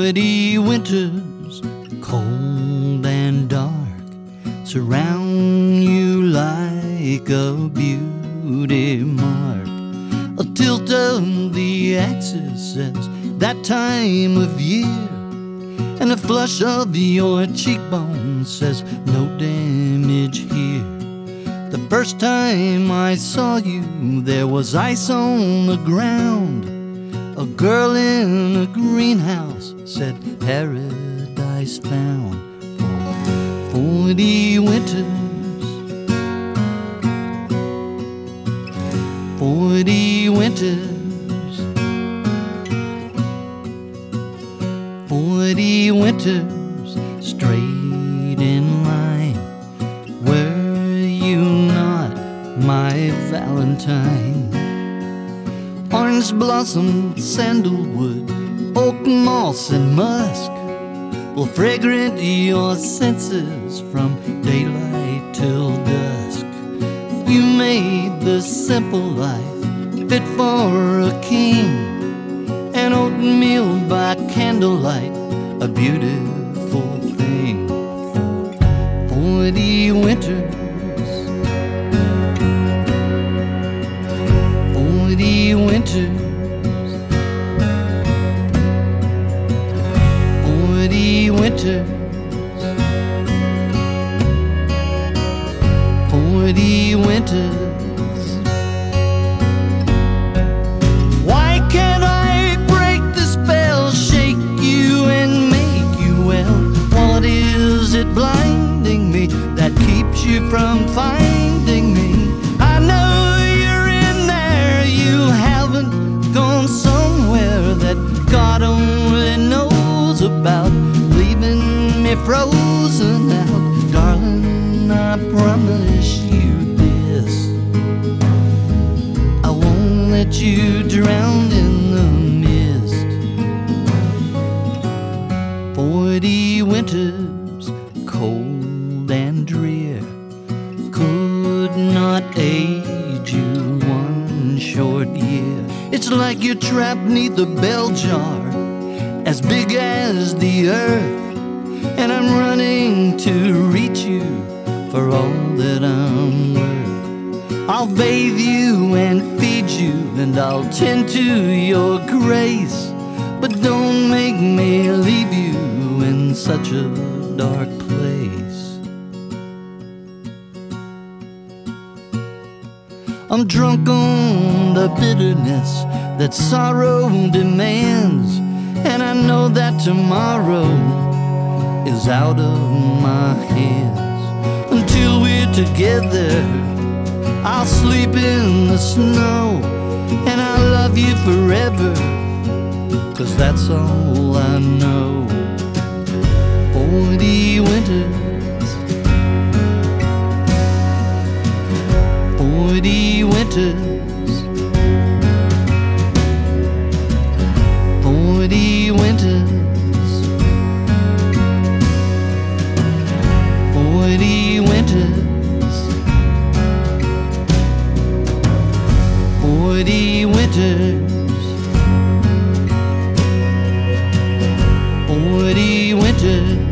40 winters, cold and dark, surround you like a beauty mark. A tilt of the axis says that time of year, and a flush of your cheekbone says no damage here. The first time I saw you, there was ice on the ground. A girl in a greenhouse said paradise found. For 40 winters, 40 winters, 40 winters straight in line. Were you not my Valentine? Orange blossom, sandalwood, oak moss and musk will fragrant your senses from daylight till dusk. You made the simple life fit for a king, and oatmeal by candlelight a beautiful thing. For 40 winters, 40 winters, 40 winters, 40 winters. Why can't I break the spell, shake you and make you well? What is it blinding me that keeps you from finding me? I know you're in there, you haven't gone somewhere that God only knows about, leaving me frozen out. Darling, I promise you this, I won't let you drown in the mist. 40 winters, cold and drear, could not age you one short year. It's like you're trapped neath a bell jar as big as the earth, and I'm running to reach you for all that I'm worth. I'll bathe you and feed you, and I'll tend to your grace, but don't make me leave you in such a dark place. I'm drunk on the bitterness that sorrow demands, and I know that tomorrow is out of my hands. Until we're together, I'll sleep in the snow, and I'll love you forever, 'cause that's all I know. 40 winters, 40 winters, 40 winters, 40 winters, 40 winters, 40 winters.